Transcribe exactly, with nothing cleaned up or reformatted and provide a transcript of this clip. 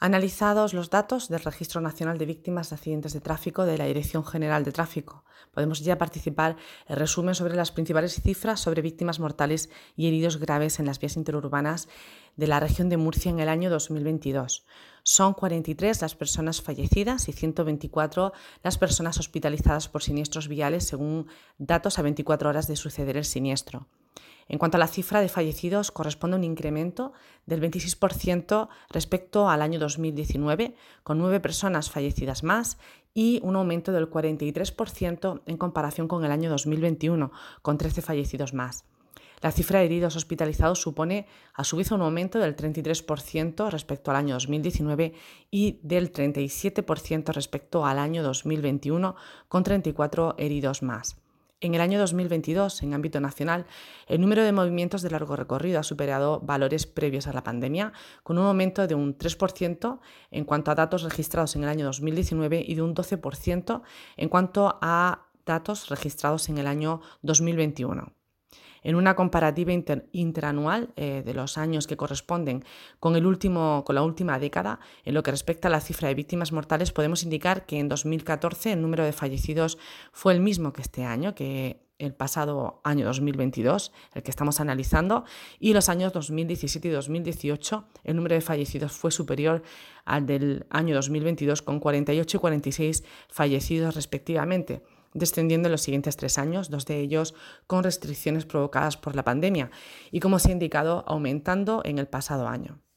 Analizados los datos del Registro Nacional de Víctimas de Accidentes de Tráfico de la Dirección General de Tráfico, podemos ya participar en resumen sobre las principales cifras sobre víctimas mortales y heridos graves en las vías interurbanas de la región de Murcia en el año dos mil veintidós. Son cuarenta y tres las personas fallecidas y ciento veinticuatro las personas hospitalizadas por siniestros viales, según datos a veinticuatro horas de suceder el siniestro. En cuanto a la cifra de fallecidos, corresponde a un incremento del veintiséis por ciento respecto al año dos mil diecinueve, con nueve personas fallecidas más, y un aumento del cuarenta y tres por ciento en comparación con el año dos mil veintiuno, con trece fallecidos más. La cifra de heridos hospitalizados supone, a su vez, un aumento del treinta y tres por ciento respecto al año dos mil diecinueve y del treinta y siete por ciento respecto al año dos mil veintiuno, con treinta y cuatro heridos más. En el año dos mil veintidós, en ámbito nacional, el número de movimientos de largo recorrido ha superado valores previos a la pandemia, con un aumento de un tres por ciento en cuanto a datos registrados en el año dos mil diecinueve y de un doce por ciento en cuanto a datos registrados en el año dos mil veintiuno. En una comparativa inter, interanual eh, de los años que corresponden con, el último, con la última década, en lo que respecta a la cifra de víctimas mortales, podemos indicar que en dos mil catorce el número de fallecidos fue el mismo que este año, que el pasado año dos mil veintidós, el que estamos analizando, y los años dos mil diecisiete y dos mil dieciocho el número de fallecidos fue superior al del año dos mil veintidós, con cuarenta y ocho y cuarenta y seis fallecidos respectivamente, descendiendo en los siguientes tres años, dos de ellos con restricciones provocadas por la pandemia y, como se ha indicado, aumentando en el pasado año.